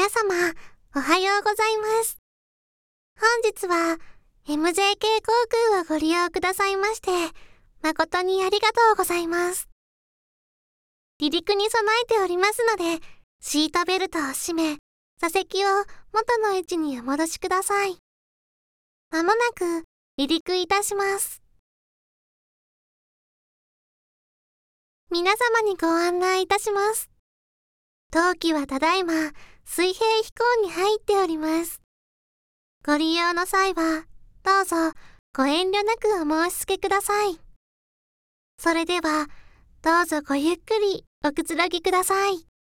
皆様、おはようございます。本日は MJK 航空をご利用くださいまして、誠にありがとうございます。離陸に備えておりますので、シートベルトを締め、座席を元の位置にお戻しください。まもなく離陸いたします。皆様にご案内いたします。当機はただいま水平飛行に入っております。ご利用の際はどうぞご遠慮なくお申し付けください。それではどうぞごゆっくりおくつろぎください。